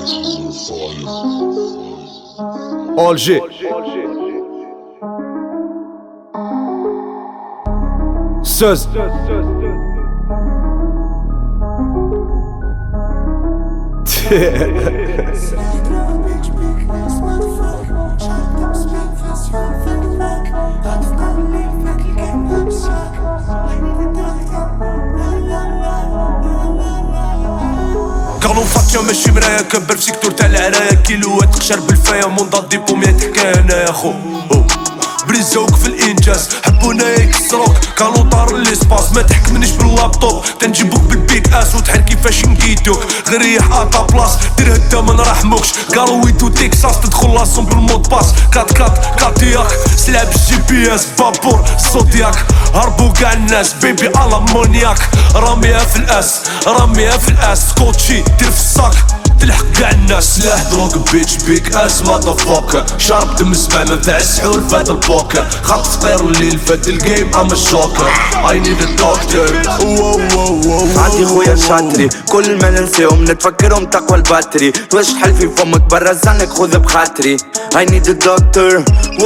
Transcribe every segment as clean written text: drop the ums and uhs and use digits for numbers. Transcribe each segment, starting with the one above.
Alger. Söz. كارلو فاتيا ماشي مرايا كبر في سيكتور تاع العرايا كيلوات تقشر بالفايا منضد دي بوميات حكاية يا خو بريزوك في الانجاز حبونا يكسروك كانوا طار ليسباس ما تحكمنيش باللابطوب تنجيبوك بالبيك اس وتحل كيفاش نقيتوك غير ريح اطا بلاص دير هدا ما نرحموكش قالوا ويتو تكساس تدخل لاسون بالمود باس كاتياك سلعب الجي بي اس بابور صودياك هربو كاع الناس بيبي الامونياك راميها في الاس سكوتشي دير في الصاك تلحق كاع الناس سلاح دروك بيتش بيك اس ماتافوكر شرب دم السبع منفع السحور فات البوكر خط صغير الليل فات الجيم ام الشوكر اي نيد ا دكتور عندي خويا شاطري كل ما ننساهم نتفكرهم تقوى الباتري واش تحل في فمك برا زنك خذ بخاطري اي نيد ا دكتور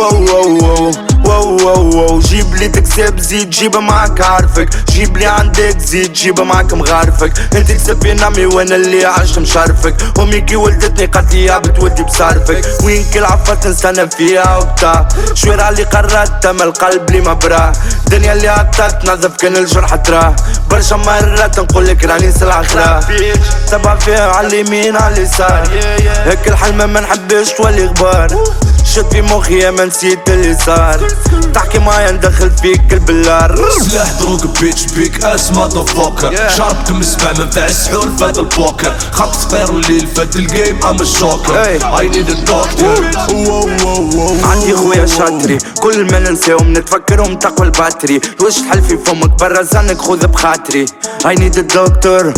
واو جيب لي تكسب زيد جيبها معاك عارفك جيب لي عندك زيد جيبها معاك مغارفك انت تكسب في نامي وانا اللي عشت مشارفك امي كي ولدتني قالت لي بتولدي بصارفك وين كل عفات نستنى فيها وبتاع شوير علي قررت تم القلب لي مبراه الدنيا اللي عطات نظف كان الجرح تراه برشا مرات نقولك راني سلعة خراه تبع فيها على اليمين على اليسار هيك الحلمة ما نحبش تولي غبار شد في مخي ما نسيت اللي صار تحكي معايا ندخل فيك البلار سلاح دروك بيتش بيك اس ماتافوكر شرب دم السبع منفع السحور فات البوكر خط صغير الليل فات الجيم ام الشوكر اي نيد ا دكتور عندي خويا شاطري كل ما ننساهم نتفكرهم تقوى الباتري واش تحل في فمك برا زنك خذ بخاطري اي نيد ا دكتور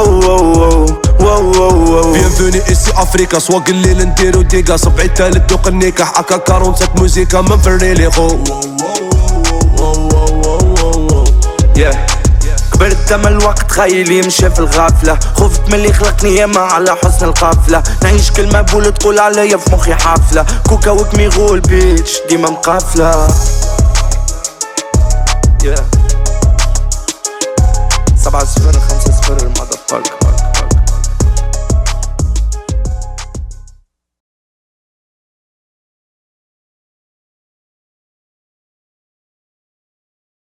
بيانفوني اسي افريكا سواق الليل نديرو ديكا صبعي تالت دوق النكاح اكا 47 موزيكا من فرنيلي خو كبرت تم الوقت خيلي مشى في الغافلة خفت من اللي خلقني ياما على حسن القافلة نعيش كلمة بول تقول عليا في مخي حافلة كوكا وكمي غول بيتش ديما مقافلة